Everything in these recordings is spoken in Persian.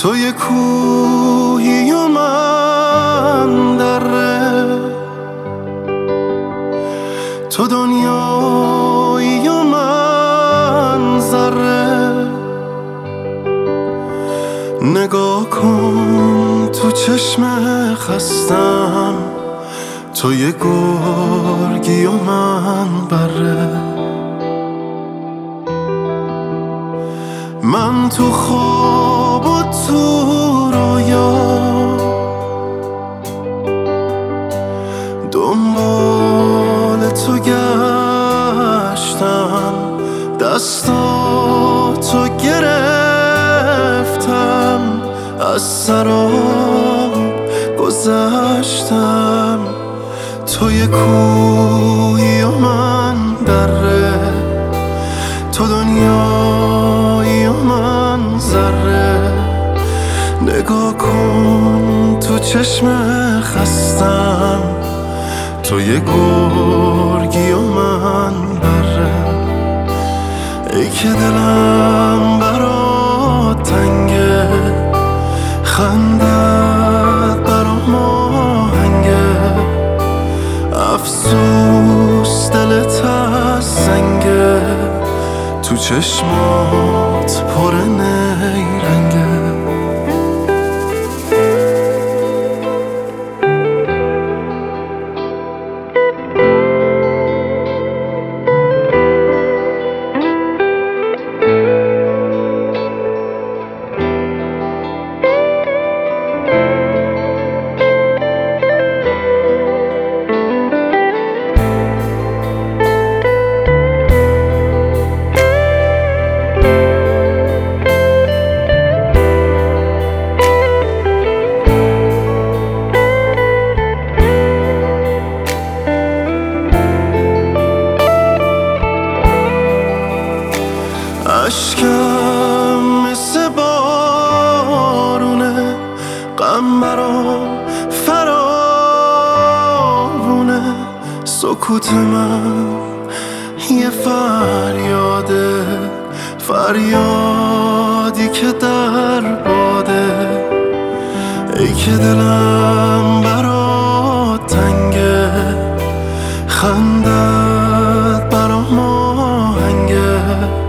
تو یه کوهی و من دره، تو دنیایی و من ذره. نگاه کن تو چشم خستم، تو یه گرگی و من بره. من تو خواب و تو رویا دنبال تو گشتم، دستاتو گرفتم، از سراب گذشتم. تو یه کوهی و من دره، تو دنیایی و من ذره. نگاه کن تو چشم خستم، تو یه گرگی و من بره. ای که دلم برات تنگه، خندت برام آهنگه، افسوس دلت از سنگه، تو چشمات پر نیرنگه. اشکم مثل بارونه، غم برام فراوونه. سکوت من یه فریاده، فریادی که در باده. ای که دلم برات تنگه، خندت برام آهنگه،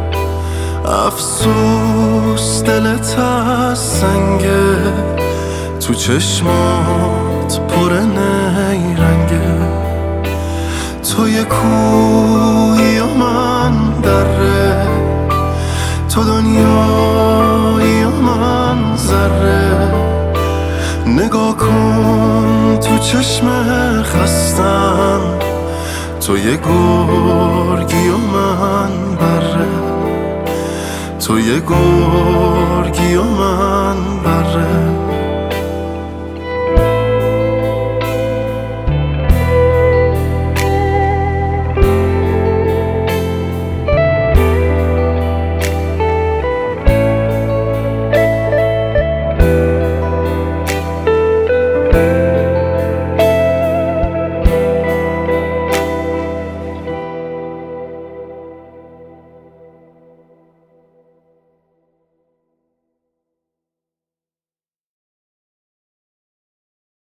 افسوس دلت از سنگه، تو چشمات پر نیرنگه. تو یه کوهی و من دره، تو دنیایی و من ذره. نگاه کن تو چشم خستم، تو یه گرگی و من بره، تو یه گرگی و من